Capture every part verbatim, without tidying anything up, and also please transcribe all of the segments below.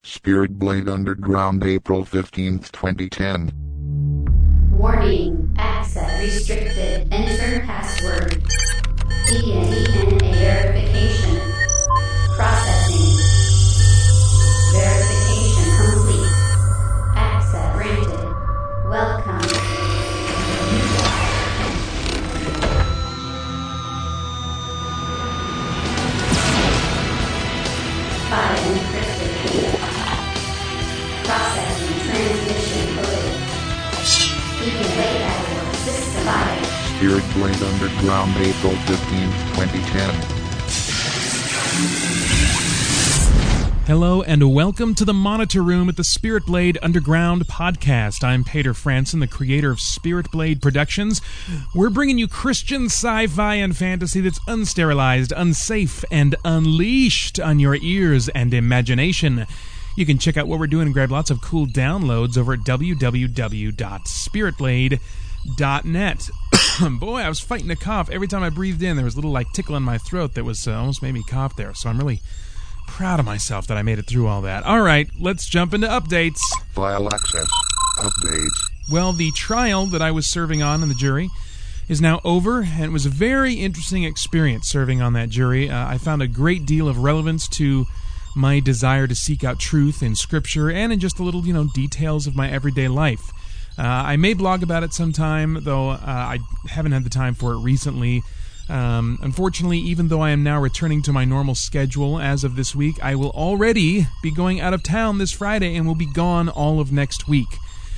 Spirit Blade Underground, April fifteenth, twenty ten. Warning. Access restricted. Enter password. Begin D N A verification. Processing. Verification complete. Access granted. Welcome. File encrypted. Processing transmission coded. Begin wait at system file. Spirit Blade Underground, April fifteenth, twenty ten. Hello and welcome to the Monitor Room at the Spirit Blade Underground podcast. I'm Peter Franson, the creator of Spirit Blade Productions. We're bringing you Christian sci-fi and fantasy that's unsterilized, unsafe, and unleashed on your ears and imagination. You can check out what we're doing and grab lots of cool downloads over at w w w dot spirit blade dot net. Boy, I was fighting a cough. Every time I breathed in, there was a little like tickle in my throat that was uh, almost made me cough there. So I'm really proud of myself that I made it through all that. All right, let's jump into updates. File access. Updates. Well, the trial that I was serving on in the jury is now over, and it was a very interesting experience serving on that jury. Uh, I found a great deal of relevance to my desire to seek out truth in Scripture and in just the little, you know, details of my everyday life. Uh, I may blog about it sometime, though uh, I haven't had the time for it recently. Um, unfortunately, even though I am now returning to my normal schedule as of this week, I will already be going out of town this Friday and will be gone all of next week.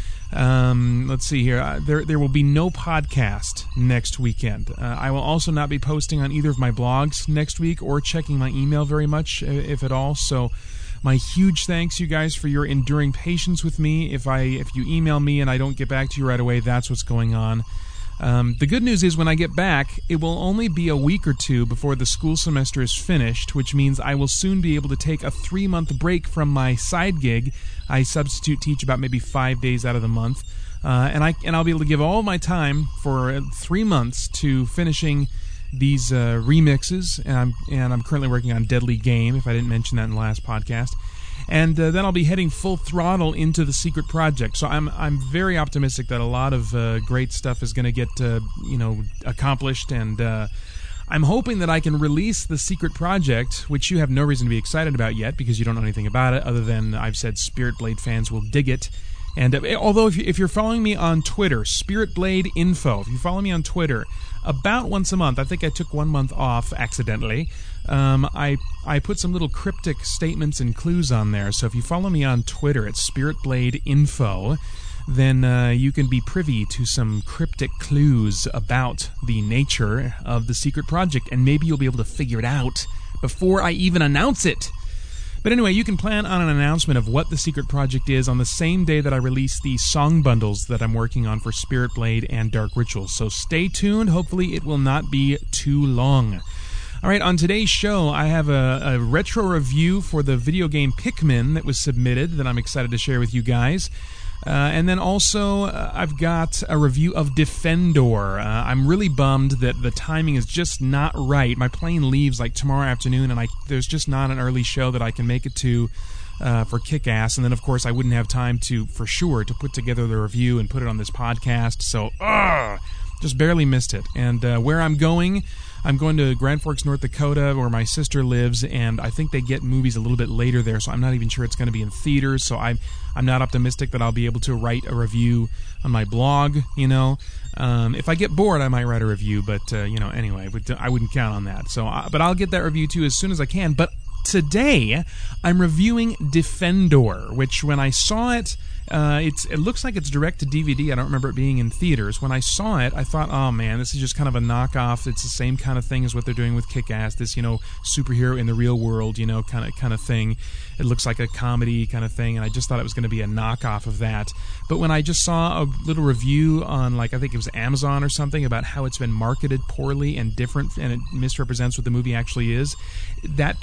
Um, let's see here. Uh, there, there will be no podcast next weekend. Uh, I will also not be posting on either of my blogs next week or checking my email very much, if at all. So, my huge thanks, you guys, for your enduring patience with me. If I, if you email me and I don't get back to you right away, that's what's going on. Um, the good news is when I get back, it will only be a week or two before the school semester is finished, which means I will soon be able to take a three-month break from my side gig. I substitute teach about maybe five days out of the month, uh, and I and I'll be able to give all my time for three months to finishing these uh, remixes. And I'm and I'm currently working on Deadly Game, if I didn't mention that in the last podcast. And uh, then I'll be heading full throttle into the secret project. So I'm I'm very optimistic that a lot of uh, great stuff is going to get uh, you know accomplished, and uh, I'm hoping that I can release the secret project, which you have no reason to be excited about yet because you don't know anything about it, other than I've said Spirit Blade fans will dig it. And uh, although if, you, if you're following me on Twitter, Spirit Blade Info, if you follow me on Twitter, about once a month, I think I took one month off accidentally. Um, I I put some little cryptic statements and clues on there. So if you follow me on Twitter at Spirit Blade Info, then uh, you can be privy to some cryptic clues about the nature of the secret project, and maybe you'll be able to figure it out before I even announce it. But anyway, you can plan on an announcement of what the secret project is on the same day that I release the song bundles that I'm working on for Spirit Blade and Dark Rituals. So stay tuned. Hopefully it will not be too long. All right, on today's show, I have a, a retro review for the video game Pikmin that was submitted that I'm excited to share with you guys. Uh, and then also, uh, I've got a review of Defendor. Uh, I'm really bummed that the timing is just not right. My plane leaves like tomorrow afternoon, and I there's just not an early show that I can make it to uh, for Kick-Ass. And then, of course, I wouldn't have time to, for sure, to put together the review and put it on this podcast. So, ugh, just barely missed it. And uh, where I'm going, I'm going to Grand Forks, North Dakota, where my sister lives, and I think they get movies a little bit later there, so I'm not even sure it's going to be in theaters, so I'm I'm not optimistic that I'll be able to write a review on my blog, you know. Um, if I get bored, I might write a review, but, uh, you know, anyway, I wouldn't count on that. So, uh, but I'll get that review, too, as soon as I can. But today, I'm reviewing Defendor, which when I saw it, uh, it's it looks like it's direct to D V D. I don't remember it being in theaters. When I saw it, I thought, oh man, this is just kind of a knockoff. It's the same kind of thing as what they're doing with Kick-Ass, this, you know, superhero in the real world, you know, kind of kind of thing. It looks like a comedy kind of thing, and I just thought it was going to be a knockoff of that. But when I just saw a little review on, like, I think it was Amazon or something, about how it's been marketed poorly and different, and it misrepresents what the movie actually is, that piqued my interest.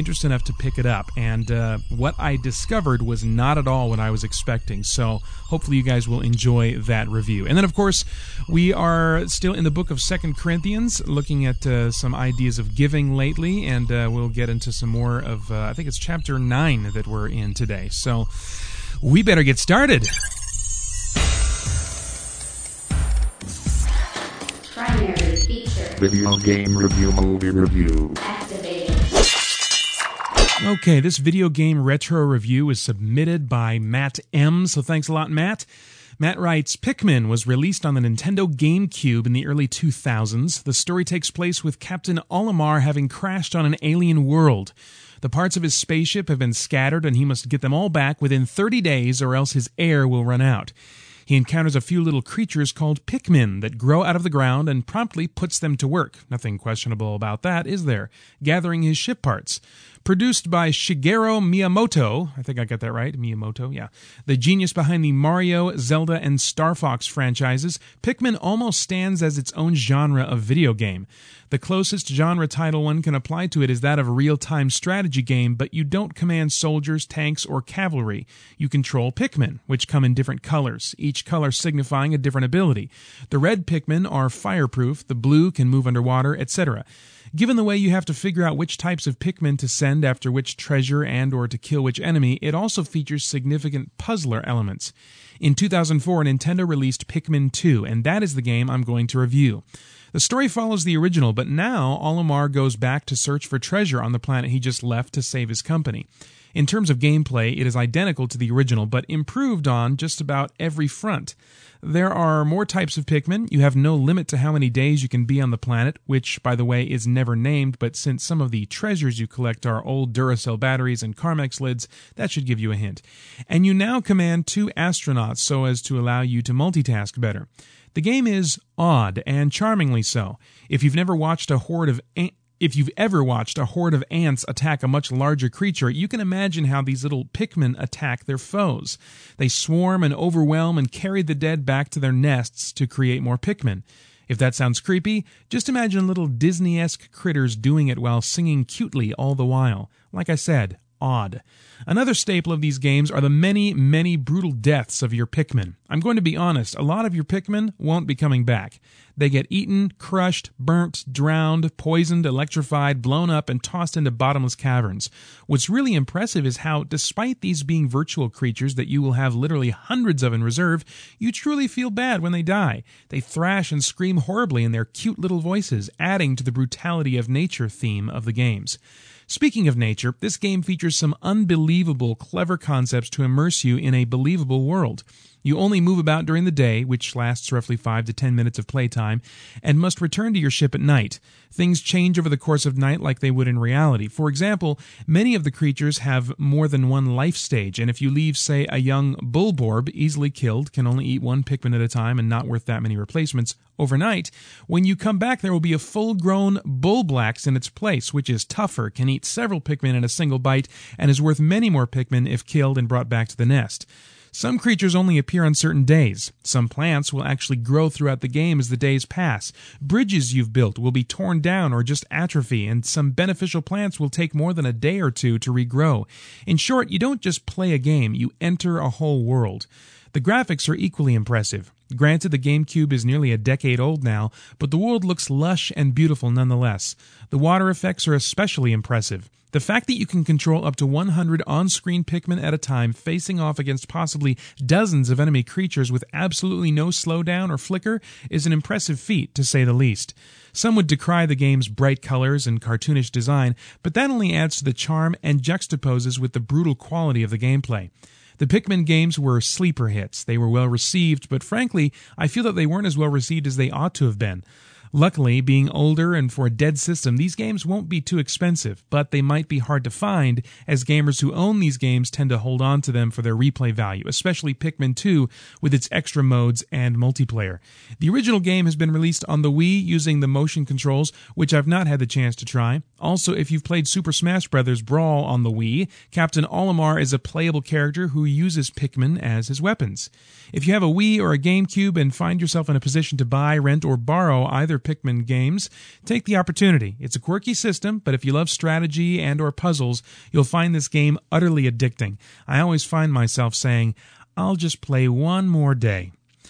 interest enough to pick it up, and uh, what I discovered was not at all what I was expecting, so hopefully you guys will enjoy that review. And then, of course, we are still in the book of Second Corinthians, looking at uh, some ideas of giving lately, and uh, we'll get into some more of, uh, I think it's chapter nine that we're in today, so we better get started. Primary feature. Video game review, movie review. Activated. Okay, this video game retro review is submitted by Matt M, so thanks a lot, Matt. Matt writes, Pikmin was released on the Nintendo GameCube in the early two thousands. The story takes place with Captain Olimar having crashed on an alien world. The parts of his spaceship have been scattered, and he must get them all back within thirty days, or else his air will run out. He encounters a few little creatures called Pikmin that grow out of the ground and promptly puts them to work. Nothing questionable about that, is there? Gathering his ship parts. Produced by Shigeru Miyamoto, I think I got that right, Miyamoto, yeah. The genius behind the Mario, Zelda, and Star Fox franchises, Pikmin almost stands as its own genre of video game. The closest genre title one can apply to it is that of a real-time strategy game, but you don't command soldiers, tanks, or cavalry. You control Pikmin, which come in different colors, each color signifying a different ability. The red Pikmin are fireproof, the blue can move underwater, et cetera. Given the way you have to figure out which types of Pikmin to send after which treasure and or to kill which enemy, it also features significant puzzler elements. In two thousand four, Nintendo released Pikmin two, and that is the game I'm going to review. The story follows the original, but now Olimar goes back to search for treasure on the planet he just left to save his company. In terms of gameplay, it is identical to the original, but improved on just about every front. There are more types of Pikmin. You have no limit to how many days you can be on the planet, which, by the way, is never named, but since some of the treasures you collect are old Duracell batteries and Carmex lids, that should give you a hint. And you now command two astronauts so as to allow you to multitask better. The game is odd, and charmingly so. If you've never watched a horde of ant- If you've ever watched a horde of ants attack a much larger creature, you can imagine how these little Pikmin attack their foes. They swarm and overwhelm and carry the dead back to their nests to create more Pikmin. If that sounds creepy, just imagine little Disney-esque critters doing it while singing cutely all the while. Like I said, odd. Another staple of these games are the many, many brutal deaths of your Pikmin. I'm going to be honest, a lot of your Pikmin won't be coming back. They get eaten, crushed, burnt, drowned, poisoned, electrified, blown up, and tossed into bottomless caverns. What's really impressive is how, despite these being virtual creatures that you will have literally hundreds of in reserve, you truly feel bad when they die. They thrash and scream horribly in their cute little voices, adding to the brutality of nature theme of the games. Speaking of nature, this game features some unbelievable, clever concepts to immerse you in a believable world. You only move about during the day, which lasts roughly five to ten minutes of playtime, and must return to your ship at night. Things change over the course of night like they would in reality. For example, many of the creatures have more than one life stage, and if you leave, say, a young Bulborb, easily killed, can only eat one Pikmin at a time and not worth that many replacements, overnight, when you come back there will be a full-grown Bulblax in its place, which is tougher, can eat several Pikmin in a single bite, and is worth many more Pikmin if killed and brought back to the nest. Some creatures only appear on certain days. Some plants will actually grow throughout the game as the days pass. Bridges you've built will be torn down or just atrophy, and some beneficial plants will take more than a day or two to regrow. In short, you don't just play a game, you enter a whole world. The graphics are equally impressive. Granted, the GameCube is nearly a decade old now, but the world looks lush and beautiful nonetheless. The water effects are especially impressive. The fact that you can control up to one hundred on-screen Pikmin at a time facing off against possibly dozens of enemy creatures with absolutely no slowdown or flicker is an impressive feat, to say the least. Some would decry the game's bright colors and cartoonish design, but that only adds to the charm and juxtaposes with the brutal quality of the gameplay. The Pikmin games were sleeper hits. They were well received, but frankly, I feel that they weren't as well received as they ought to have been. Luckily, being older and for a dead system, these games won't be too expensive, but they might be hard to find, as gamers who own these games tend to hold on to them for their replay value, especially Pikmin two with its extra modes and multiplayer. The original game has been released on the Wii using the motion controls, which I've not had the chance to try. Also, if you've played Super Smash Bros. Brawl on the Wii, Captain Olimar is a playable character who uses Pikmin as his weapons. If you have a Wii or a GameCube and find yourself in a position to buy, rent, or borrow either Pikmin games, take the opportunity. It's a quirky system, but if you love strategy and or puzzles, you'll find this game utterly addicting. I always find myself saying, I'll just play one more day.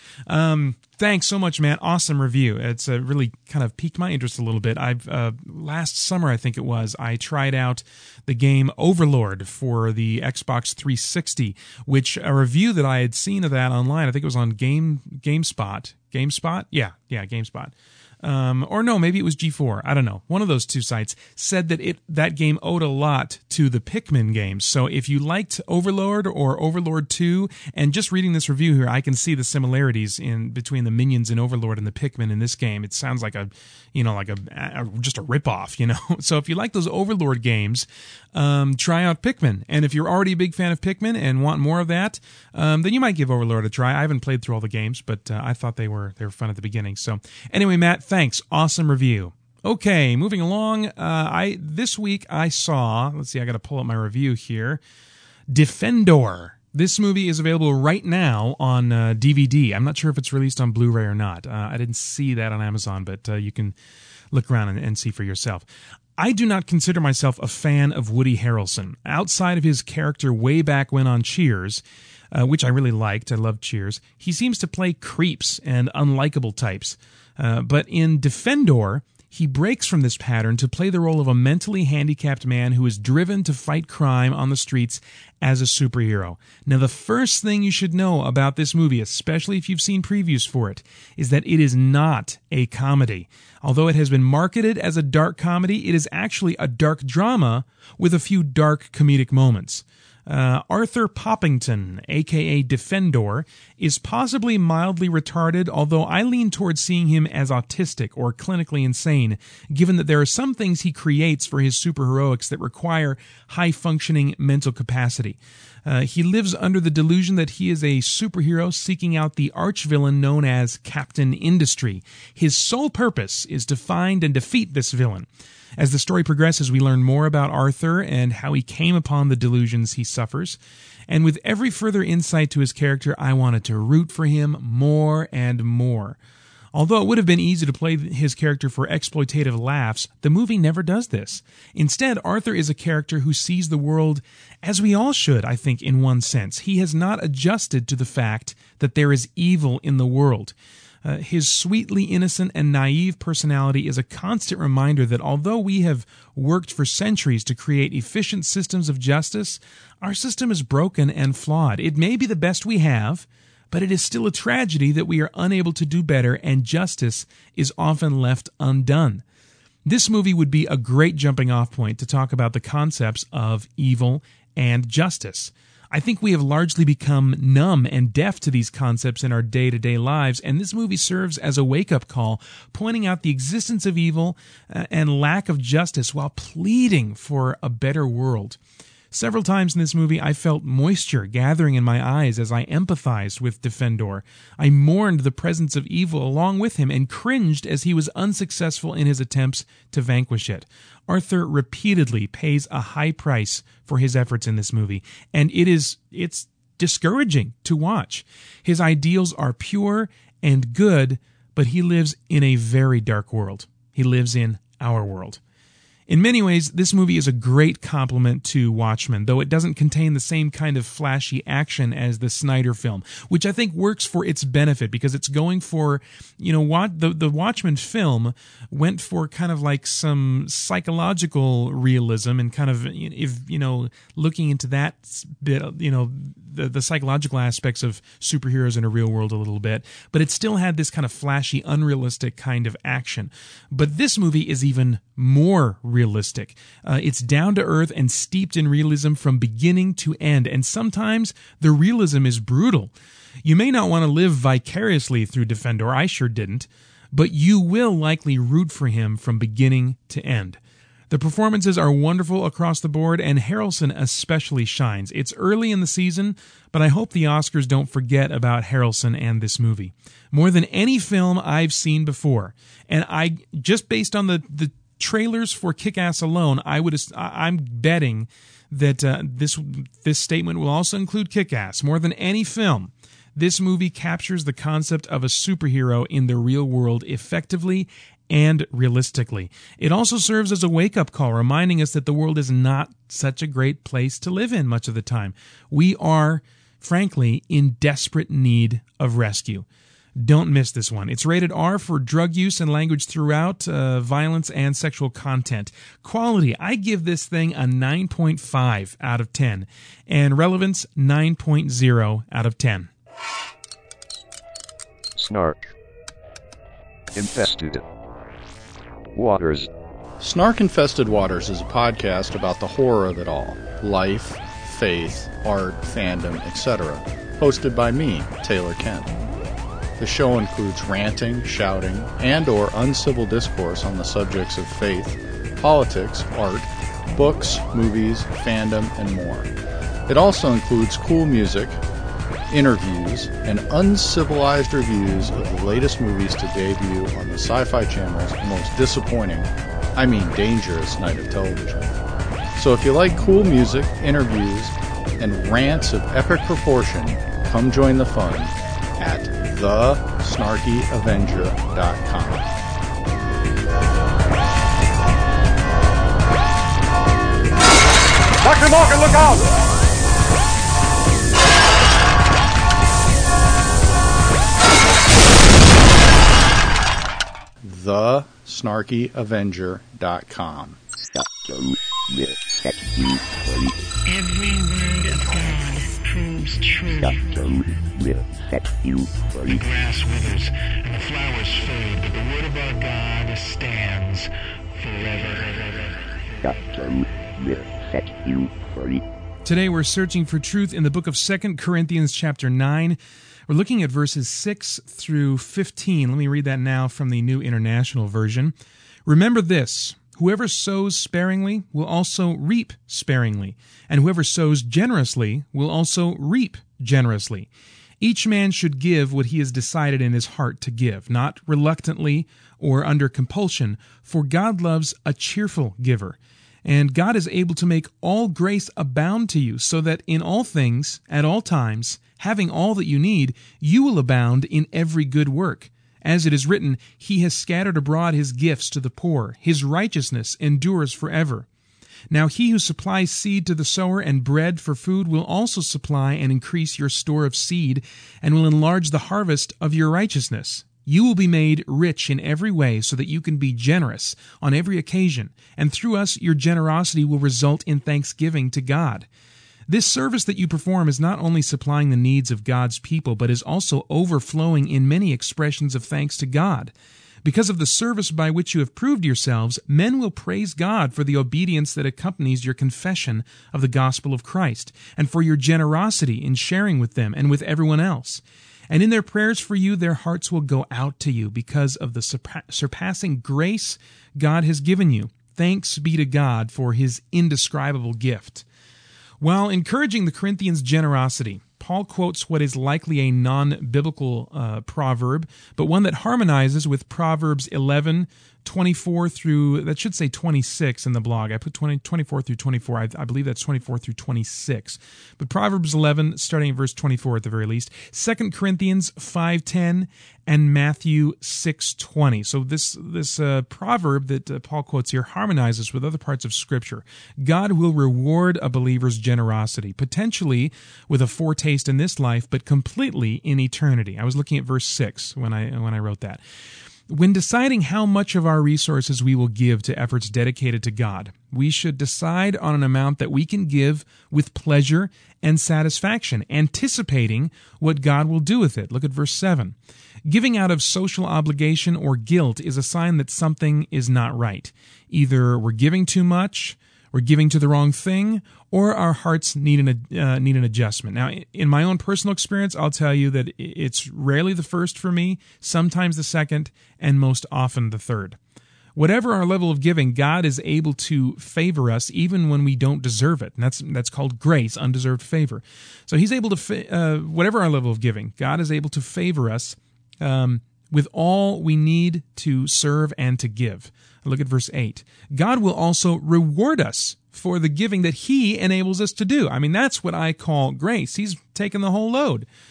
Um, thanks so much, Matt. Awesome review. It's uh, really kind of piqued my interest a little bit. I've uh, last summer, I think it was, I tried out the game Overlord for the Xbox three sixty, which a review that I had seen of that online, I think it was on Game GameSpot. GameSpot? Yeah, yeah, GameSpot. Um, or no, maybe it was G four. I don't know. One of those two sites said that it that game owed a lot to the Pikmin games. So if you liked Overlord or Overlord two, and just reading this review here, I can see the similarities in between the minions in Overlord and the Pikmin in this game. It sounds like a, you know, like a, a just a ripoff, you know. So if you like those Overlord games, um, try out Pikmin. And if you're already a big fan of Pikmin and want more of that, um, then you might give Overlord a try. I haven't played through all the games, but uh, I thought they were they were fun at the beginning. So anyway, Matt, thanks. Awesome review. Okay, moving along. Uh, I this week I saw. Let's see. I got to pull up my review here. Defendor. This movie is available right now on uh, D V D. I'm not sure if it's released on Blu-ray or not. Uh, I didn't see that on Amazon, but uh, you can look around and, and see for yourself. I do not consider myself a fan of Woody Harrelson. Outside of his character way back when on Cheers, uh, which I really liked, I loved Cheers, he seems to play creeps and unlikable types. Uh, but in Defendor, he breaks from this pattern to play the role of a mentally handicapped man who is driven to fight crime on the streets as a superhero. Now, the first thing you should know about this movie, especially if you've seen previews for it, is that it is not a comedy. Although it has been marketed as a dark comedy, it is actually a dark drama with a few dark comedic moments. Uh, Arthur Poppington, aka Defendor, is possibly mildly retarded, although I lean towards seeing him as autistic or clinically insane, given that there are some things he creates for his superheroics that require high-functioning mental capacity. Uh, he lives under the delusion that he is a superhero seeking out the arch-villain known as Captain Industry. His sole purpose is to find and defeat this villain. As the story progresses, we learn more about Arthur and how he came upon the delusions he suffers. And with every further insight to his character, I wanted to root for him more and more. Although it would have been easy to play his character for exploitative laughs, the movie never does this. Instead, Arthur is a character who sees the world as we all should, I think, in one sense. He has not adjusted to the fact that there is evil in the world. Uh, his sweetly innocent and naive personality is a constant reminder that although we have worked for centuries to create efficient systems of justice, our system is broken and flawed. It may be the best we have, but it is still a tragedy that we are unable to do better, and justice is often left undone. This movie would be a great jumping-off point to talk about the concepts of evil and justice. I think we have largely become numb and deaf to these concepts in our day-to-day lives, and this movie serves as a wake-up call, pointing out the existence of evil and lack of justice while pleading for a better world. Several times in this movie, I felt moisture gathering in my eyes as I empathized with Defendor. I mourned the presence of evil along with him and cringed as he was unsuccessful in his attempts to vanquish it. Arthur repeatedly pays a high price for his efforts in this movie, and it is it's discouraging to watch. His ideals are pure and good, but he lives in a very dark world. He lives in our world. In many ways, this movie is a great complement to Watchmen, though it doesn't contain the same kind of flashy action as the Snyder film, which I think works for its benefit because it's going for, you know, what the, the Watchmen film went for kind of like some psychological realism and kind of, if you know, looking into that bit, you know, the, the psychological aspects of superheroes in a real world a little bit, but it still had this kind of flashy, unrealistic kind of action. But this movie is even more realistic. Uh, it's down to earth and steeped in realism from beginning to end, and sometimes the realism is brutal. You may not want to live vicariously through Defendor, I sure didn't, but you will likely root for him from beginning to end. The performances are wonderful across the board, and Harrelson especially shines. It's early in the season, but I hope the Oscars don't forget about Harrelson and this movie. More than any film I've seen before, and I just based on the, the trailers for Kick-Ass alone, I would I'm betting that uh, this this statement will also include Kick-Ass. More than any film, this movie captures the concept of a superhero in the real world effectively and realistically. It also serves as a wake-up call, reminding us that the world is not such a great place to live in much of the time. We are, frankly, in desperate need of rescue. Don't miss this one. It's rated R for drug use and language throughout, uh, violence and sexual content. Quality, I give this thing a nine point five out of ten. And relevance, nine point oh out of ten. Snark. Infested Waters. Snark-Infested Waters is a podcast about the horror of it all. Life, faith, art, fandom, et cetera. Hosted by me, Taylor Kent. The show includes ranting, shouting, and or uncivil discourse on the subjects of faith, politics, art, books, movies, fandom, and more. It also includes cool music, interviews, and uncivilized reviews of the latest movies to debut on the Sci-Fi Channel's most disappointing, I mean dangerous night of television. So if you like cool music, interviews, and rants of epic proportion, come join the fun at the snarky avenger dot com. Doctor Morgan, look out! the snarky avenger dot com. Every word of God proves true. The grass withers and the flowers fade, but the word of our God stands forever. Today we're searching for truth in the book of Second Corinthians chapter nine. We're looking at verses six through fifteen. Let me read that now from the New International Version. Remember this: whoever sows sparingly will also reap sparingly, and whoever sows generously will also reap generously. Each man should give what he has decided in his heart to give, not reluctantly or under compulsion, for God loves a cheerful giver. And God is able to make all grace abound to you, so that in all things, at all times, having all that you need, you will abound in every good work. As it is written, He has scattered abroad His gifts to the poor. His righteousness endures forever. Now he who supplies seed to the sower and bread for food will also supply and increase your store of seed, and will enlarge the harvest of your righteousness. You will be made rich in every way so that you can be generous on every occasion, and through us your generosity will result in thanksgiving to God. This service that you perform is not only supplying the needs of God's people, but is also overflowing in many expressions of thanks to God. Because of the service by which you have proved yourselves, men will praise God for the obedience that accompanies your confession of the gospel of Christ, and for your generosity in sharing with them and with everyone else. And in their prayers for you, their hearts will go out to you because of the surpa- surpassing grace God has given you. Thanks be to God for His indescribable gift. While encouraging the Corinthians' generosity, Paul quotes what is likely a non-biblical uh, proverb, but one that harmonizes with Proverbs eleven, twenty-four through, that should say twenty-six in the blog. I put twenty, twenty-four through twenty-four. I, I believe that's twenty-four through twenty-six. But Proverbs eleven, starting at verse twenty-four at the very least, Second Corinthians five ten, and Matthew six twenty. So this this uh, proverb that uh, Paul quotes here harmonizes with other parts of Scripture. God will reward a believer's generosity, potentially with a foretaste in this life, but completely in eternity. I was looking at verse six when I when I wrote that. When deciding how much of our resources we will give to efforts dedicated to God, we should decide on an amount that we can give with pleasure and satisfaction, anticipating what God will do with it. Look at verse seven. Giving out of social obligation or guilt is a sign that something is not right. Either we're giving too much, we're giving to the wrong thing, or our hearts need an uh, need an adjustment. Now, in my own personal experience, I'll tell you that it's rarely the first for me, sometimes the second, and most often the third. Whatever our level of giving, God is able to favor us even when we don't deserve it. And that's that's called grace, undeserved favor. So He's able to, fa- uh, whatever our level of giving, God is able to favor us um, with all we need to serve and to give. Look at verse eight. God will also reward us for the giving that He enables us to do. I mean, that's what I call grace. He's taken the whole load.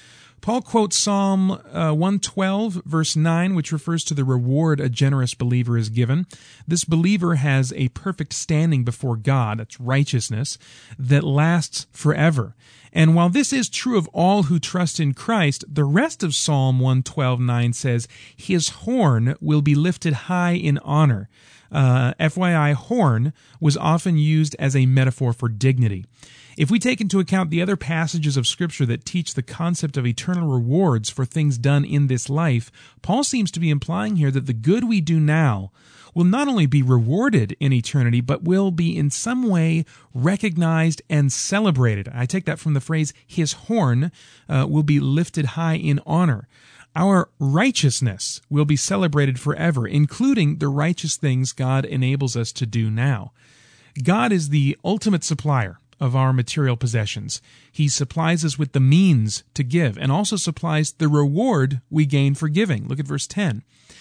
Paul quotes Psalm uh, one twelve, verse nine, which refers to the reward a generous believer is given. This believer has a perfect standing before God, that's righteousness, that lasts forever. And while this is true of all who trust in Christ, the rest of Psalm one twelve nine says, His horn will be lifted high in honor. Uh, F Y I, horn was often used as a metaphor for dignity. If we take into account the other passages of Scripture that teach the concept of eternal rewards for things done in this life, Paul seems to be implying here that the good we do now will not only be rewarded in eternity, but will be in some way recognized and celebrated. I take that from the phrase, His horn uh, will be lifted high in honor. Our righteousness will be celebrated forever, including the righteous things God enables us to do now. God is the ultimate supplier of our material possessions. He supplies us with the means to give and also supplies the reward we gain for giving. Look at verse ten.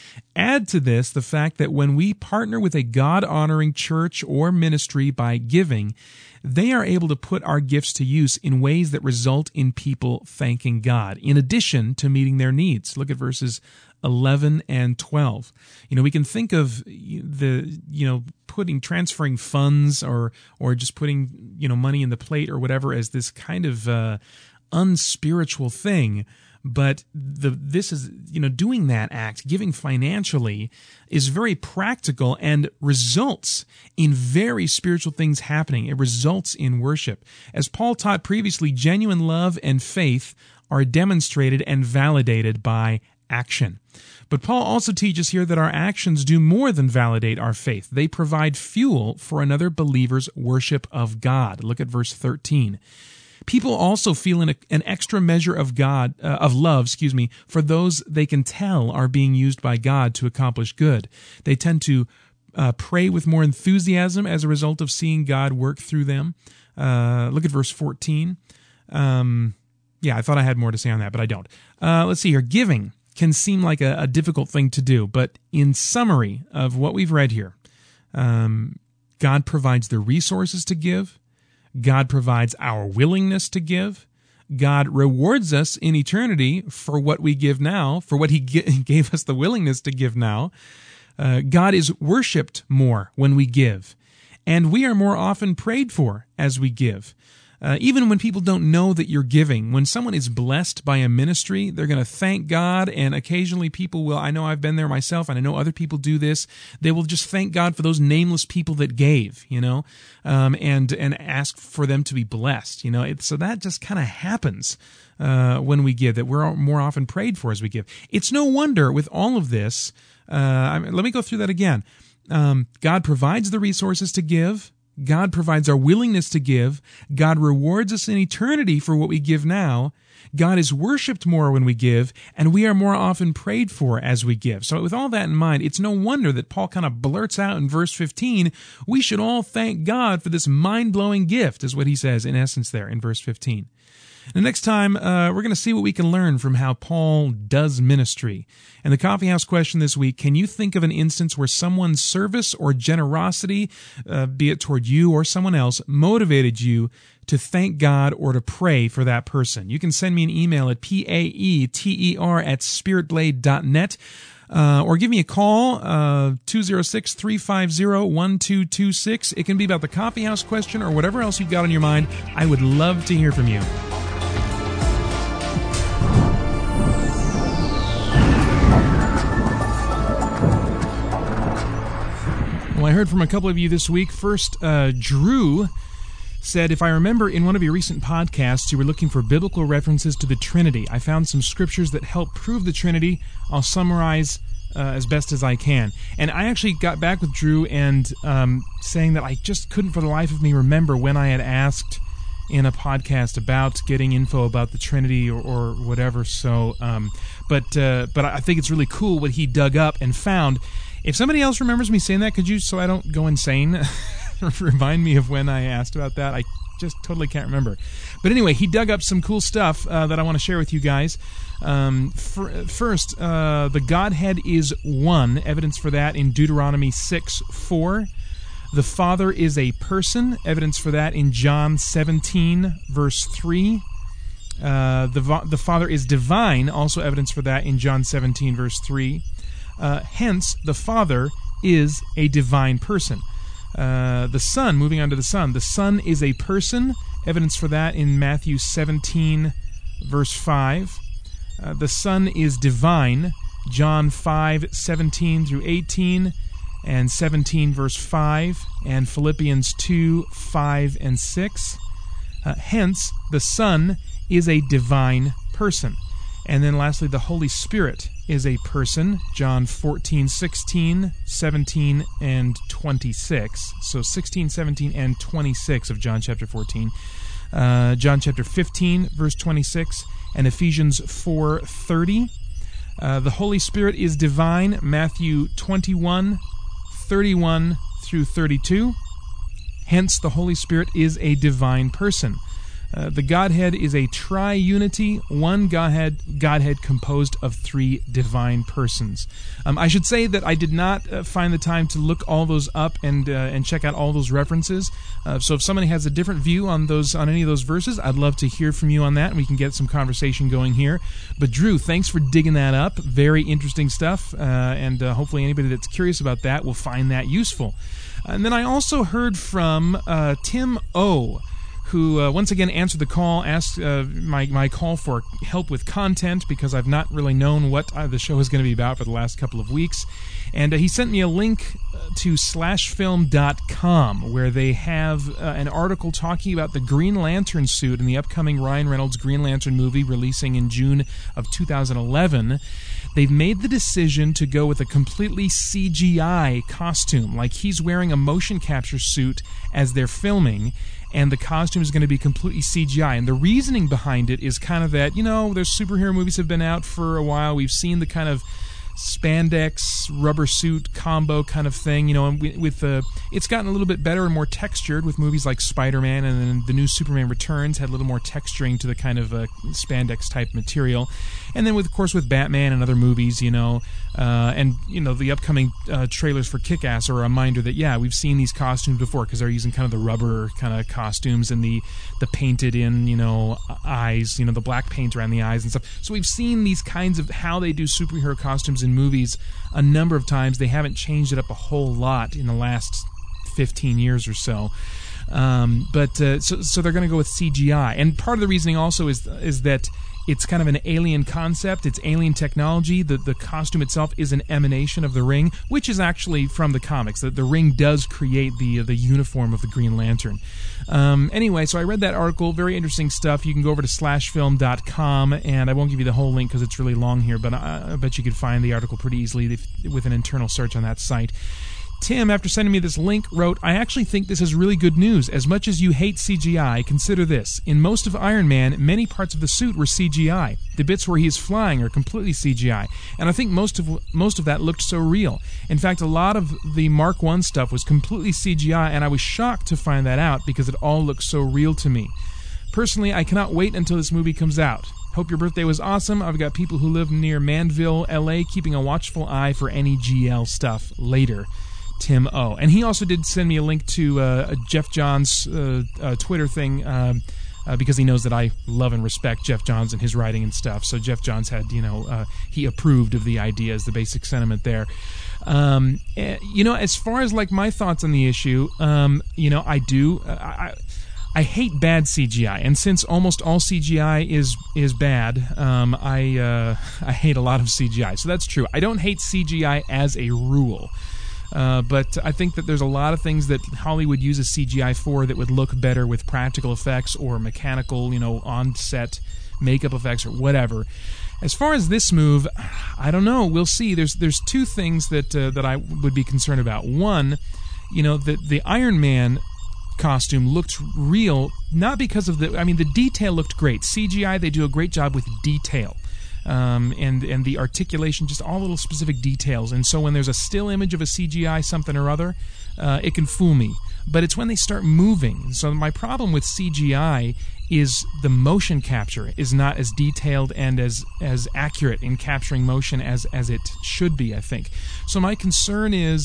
Add to this the fact that when we partner with a God-honoring church or ministry by giving, they are able to put our gifts to use in ways that result in people thanking God, in addition to meeting their needs. Look at verses eleven and twelve. You know, we can think of the, you know, putting, transferring funds or or just putting, you know, money in the plate or whatever as this kind of uh, unspiritual thing. But the this is, you know, doing that act, giving financially, is very practical and results in very spiritual things happening. It results in worship. As Paul taught previously, genuine love and faith are demonstrated and validated by action. But Paul also teaches here that our actions do more than validate our faith. They provide fuel for another believer's worship of God. Look at verse thirteen. People also feel an, an extra measure of God, uh, of love, excuse me, for those they can tell are being used by God to accomplish good. They tend to uh, pray with more enthusiasm as a result of seeing God work through them. Uh, look at verse fourteen. Um, yeah, I thought I had more to say on that, but I don't. Uh, let's see here. Giving can seem like a, a difficult thing to do, but in summary of what we've read here, um, God provides the resources to give. God provides our willingness to give. God rewards us in eternity for what we give now, for what He gave us the willingness to give now. Uh, God is worshipped more when we give, and we are more often prayed for as we give. Uh, even when people don't know that you're giving, when someone is blessed by a ministry, they're going to thank God, and occasionally people will, I know I've been there myself, and I know other people do this, they will just thank God for those nameless people that gave, you know, um, and and ask for them to be blessed, you know. It, so that just kind of happens uh, when we give, that we're more often prayed for as we give. It's no wonder with all of this, uh, I mean, let me go through that again. Um, God provides the resources to give. God provides our willingness to give. God rewards us in eternity for what we give now. God is worshipped more when we give, and we are more often prayed for as we give. So with all that in mind, it's no wonder that Paul kind of blurts out in verse fifteen, we should all thank God for this mind-blowing gift, is what he says in essence there in verse fifteen. The next time, uh, we're going to see what we can learn from how Paul does ministry. And the Coffee House question this week, can you think of an instance where someone's service or generosity, uh, be it toward you or someone else, motivated you to thank God or to pray for that person? You can send me an email at P-A-E-T-E-R at spiritblade dot net. Uh, or give me a call, uh, two oh six, three five zero, one two two six. It can be about the Coffee House question or whatever else you've got on your mind. I would love to hear from you. Well, I heard from a couple of you this week. First, uh, Drew said, if I remember in one of your recent podcasts, you were looking for biblical references to the Trinity. I found some scriptures that help prove the Trinity. I'll summarize uh, as best as I can. And I actually got back with Drew and um, saying that I just couldn't for the life of me remember when I had asked in a podcast about getting info about the Trinity or, or whatever. So, um, but uh, but I think it's really cool what he dug up and found. If somebody else remembers me saying that, could you, so I don't go insane, remind me of when I asked about that? I just totally can't remember. But anyway, he dug up some cool stuff uh, that I want to share with you guys. Um, for, first, uh, the Godhead is one. Evidence for that in Deuteronomy six four. The Father is a person. Evidence for that in John seventeen, verse three. Uh, the the Father is divine, also evidence for that in John seventeen, verse three. Uh, hence, the Father is a divine person. Uh, the Son, moving on to the Son, the Son is a person, evidence for that in Matthew seventeen, verse five. Uh, the Son is divine, John five, seventeen through eighteen, and seventeen, verse five, and Philippians two, five, and six. Uh, hence, the Son is a divine person. And then lastly, the Holy Spirit is a person, John fourteen, sixteen, seventeen, and twenty-six. So sixteen, seventeen, and twenty-six of John chapter fourteen. Uh, John chapter fifteen, verse twenty-six, and Ephesians four, thirty. Uh, the Holy Spirit is divine, Matthew twenty-one, thirty-one through thirty-two. Hence, the Holy Spirit is a divine person. Uh, the Godhead is a triunity, one Godhead, Godhead composed of three divine persons. Um, I should say that I did not uh, find the time to look all those up and uh, and check out all those references. Uh, so if somebody has a different view on those on any of those verses, I'd love to hear from you on that, and we can get some conversation going here. But Drew, thanks for digging that up. Very interesting stuff, uh, and uh, hopefully anybody that's curious about that will find that useful. And then I also heard from uh, Tim O., who uh, once again answered the call, asked uh, my, my call for help with content because I've not really known what uh, the show is going to be about for the last couple of weeks. And uh, he sent me a link to slash film dot com where they have uh, an article talking about the Green Lantern suit in the upcoming Ryan Reynolds Green Lantern movie releasing in June of two thousand eleven. They've made the decision to go with a completely C G I costume, like he's wearing a motion capture suit as they're filming, and the costume is going to be completely C G I. And the reasoning behind it is kind of that, you know, there's superhero movies have been out for a while. We've seen the kind of spandex rubber suit combo kind of thing, you know, and with the uh, it's gotten a little bit better and more textured with movies like Spider-Man, and then the new Superman Returns had a little more texturing to the kind of uh, spandex type material. And then with, of course, with Batman and other movies, you know, uh, and you know the upcoming uh, trailers for Kick-Ass are a reminder that yeah, we've seen these costumes before because they're using kind of the rubber kind of costumes and the the painted in, you know, eyes, you know, the black paint around the eyes and stuff. So we've seen these kinds of how they do superhero costumes in movies a number of times. They haven't changed it up a whole lot in the last fifteen years or so. Um, but uh, so so they're going to go with C G I, and part of the reasoning also is is that it's kind of an alien concept. It's alien technology. The the costume itself is an emanation of the Ring, which is actually from the comics. The, the Ring does create the the uniform of the Green Lantern. Um, anyway, so I read that article. Very interesting stuff. You can go over to slash film dot com, and I won't give you the whole link because it's really long here, but I, I bet you could find the article pretty easily if, with an internal search on that site. Tim, after sending me this link, wrote, I actually think this is really good news. As much as you hate C G I, consider this. In most of Iron Man, many parts of the suit were C G I. The bits where he is flying are completely C G I. And I think most of most of that looked so real. In fact, a lot of the Mark one stuff was completely C G I, and I was shocked to find that out because it all looked so real to me. Personally, I cannot wait until this movie comes out. Hope your birthday was awesome. I've got people who live near Manville, L A, keeping a watchful eye for any G L stuff later. Tim O. And he also did send me a link to uh, Jeff Johns' uh, uh, Twitter thing uh, uh, because he knows that I love and respect Jeff Johns and his writing and stuff. So Jeff Johns had, you know, uh, he approved of the idea as the basic sentiment there. Um, you know, as far as like my thoughts on the issue, um, you know, I do. Uh, I, I hate bad C G I, and since almost all C G I is is bad, um, I uh, I hate a lot of C G I. So that's true. I don't hate C G I as a rule. Uh, but I think that there's a lot of things that Hollywood uses C G I for that would look better with practical effects or mechanical, you know, on-set makeup effects or whatever. As far as this move, I don't know. We'll see. There's there's two things that uh, that I would be concerned about. One, you know, the the Iron Man costume looked real, not because of the. I mean, the detail looked great. C G I, they do a great job with detail. Um, and and the articulation, just all little specific details. And so when there's a still image of a C G I something or other, uh, it can fool me. But it's when they start moving. So my problem with C G I is the motion capture is not as detailed and as as accurate in capturing motion as as it should be, I think. So my concern is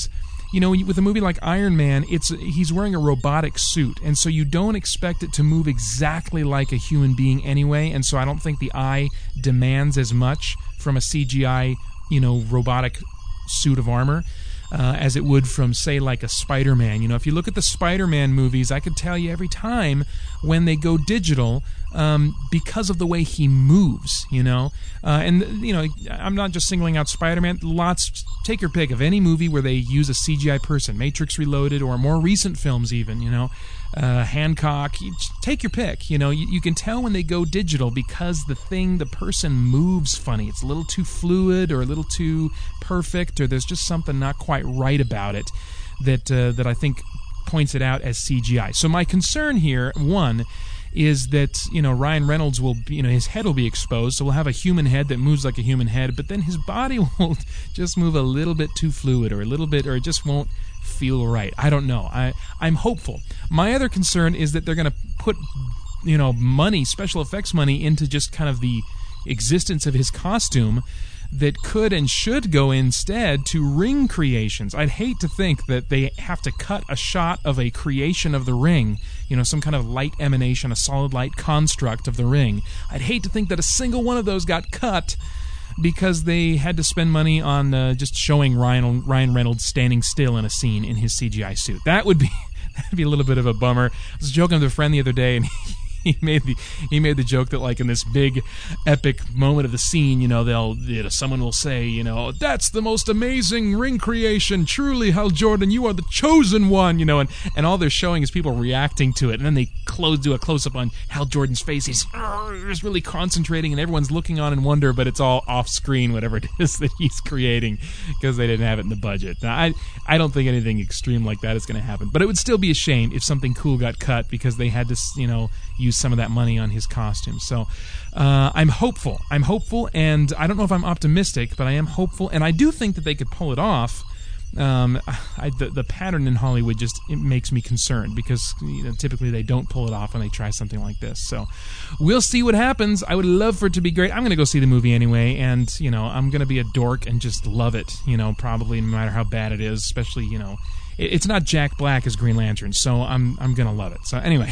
you know, with a movie like Iron Man, it's he's wearing a robotic suit, and so you don't expect it to move exactly like a human being anyway, and so I don't think the eye demands as much from a C G I, you know, robotic suit of armor uh, as it would from, say, like a Spider-Man. You know, if you look at the Spider-Man movies, I could tell you every time when they go digital, um, because of the way he moves, you know. Uh, and, you know, I'm not just singling out Spider-Man. Lots, take your pick of any movie where they use a C G I person, Matrix Reloaded, or more recent films even, you know. Uh, Hancock, you, take your pick. You know, you, you can tell when they go digital because the thing, the person moves funny. It's a little too fluid or a little too perfect, or there's just something not quite right about it that uh, that I think points it out as C G I. So my concern here, one, is that, you know, Ryan Reynolds will, be, you know, his head will be exposed, so we'll have a human head that moves like a human head, but then his body will just move a little bit too fluid, or a little bit, or it just won't feel right. I don't know. I, I'm hopeful. My other concern is that they're going to put, you know, money, special effects money, into just kind of the existence of his costume that could and should go instead to ring creations. I'd hate to think that they have to cut a shot of a creation of the ring, you know, some kind of light emanation, a solid light construct of the ring. I'd hate to think that a single one of those got cut because they had to spend money on uh, just showing Ryan Ryan Reynolds standing still in a scene in his C G I suit. That would be that'd be a little bit of a bummer. I was joking with a friend the other day, and he, he made the he made the joke that, like, in this big epic moment of the scene, you know, they'll you know, someone will say, you know, that's the most amazing ring creation. Truly, Hal Jordan, you are the chosen one. You know, and, and all they're showing is people reacting to it, and then they close do a close up on Hal Jordan's face. He's just really concentrating, and everyone's looking on in wonder, but it's all off screen, whatever it is that he's creating, because they didn't have it in the budget. Now, I I don't think anything extreme like that is going to happen, but it would still be a shame if something cool got cut because they had to, you know, use some of that money on his costume. So uh, I'm hopeful. I'm hopeful, and I don't know if I'm optimistic, but I am hopeful, and I do think that they could pull it off. Um, I, the, the pattern in Hollywood just it makes me concerned because, you know, typically they don't pull it off when they try something like this. So we'll see what happens. I would love for it to be great. I'm going to go see the movie anyway, and, you know, I'm going to be a dork and just love it, you know, probably no matter how bad it is, especially, you know, it's not Jack Black as Green Lantern, so I'm I'm gonna love it. So anyway,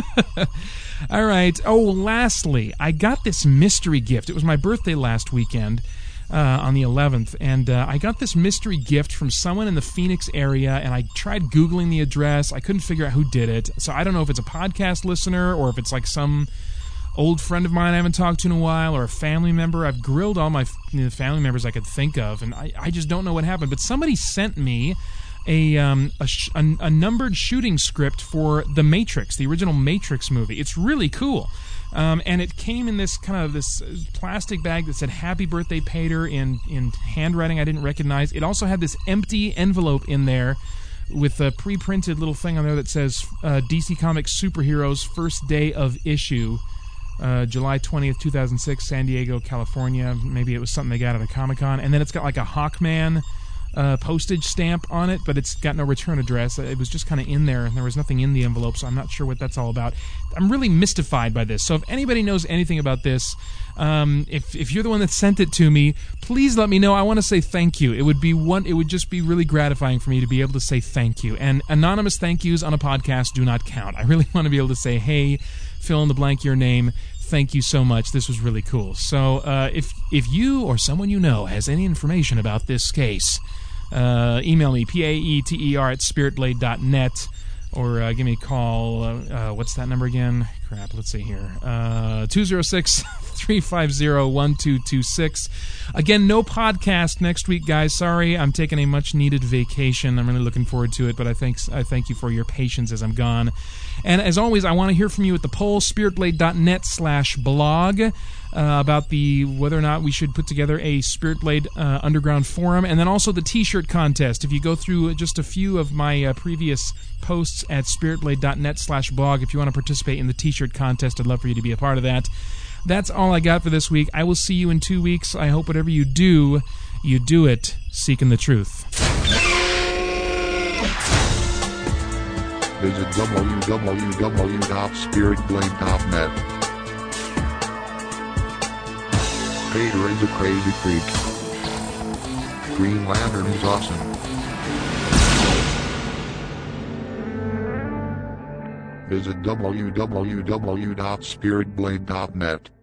all right. Oh, lastly, I got this mystery gift. It was my birthday last weekend uh, on the eleventh, and uh, I got this mystery gift from someone in the Phoenix area, and I tried Googling the address. I couldn't figure out who did it, so I don't know if it's a podcast listener or if it's like some old friend of mine I haven't talked to in a while, or a family member. I've grilled all my you know, family members I could think of, and I, I just don't know what happened. But somebody sent me A, um, a, sh- a, a numbered shooting script for The Matrix, the original Matrix movie. It's really cool. Um, and it came in this kind of this plastic bag that said "Happy Birthday, Pater" in, in handwriting I didn't recognize. It also had this empty envelope in there with a pre-printed little thing on there that says uh, D C Comics Superheroes First Day of Issue, uh, July twentieth, two thousand six, San Diego, California. Maybe it was something they got at a Comic-Con. And then it's got like a Hawkman Uh, postage stamp on it, but it's got no return address. It was just kind of in there, and there was nothing in the envelope, so I'm not sure what that's all about. I'm really mystified by this. So if anybody knows anything about this, um, if if you're the one that sent it to me, please let me know. I want to say thank you. It would be one. It would just be really gratifying for me to be able to say thank you. And anonymous thank yous on a podcast do not count. I really want to be able to say, hey, fill in the blank your name. Thank you so much. This was really cool. So uh, if if you or someone you know has any information about this case, Uh, email me, P A E T E R at spiritblade dot net, or uh, give me a call. Uh, uh, what's that number again? Crap, let's see here. Uh, two oh six, three five oh, one two two six. Again, no podcast next week, guys. Sorry, I'm taking a much-needed vacation. I'm really looking forward to it, but I thank, I thank you for your patience as I'm gone. And as always, I want to hear from you at the poll, spiritblade dot net slash blog. Uh, about the whether or not we should put together a Spirit Blade uh, Underground forum, and then also the T-shirt contest. If you go through just a few of my uh, previous posts at spiritblade dot net slash blog, if you want to participate in the T-shirt contest, I'd love for you to be a part of that. That's all I got for this week. I will see you in two weeks. I hope whatever you do, you do it seeking the truth. Visit w w w dot spirit blade dot net. Pater is a crazy freak. Green Lantern is awesome. Visit w w w dot spirit blade dot net.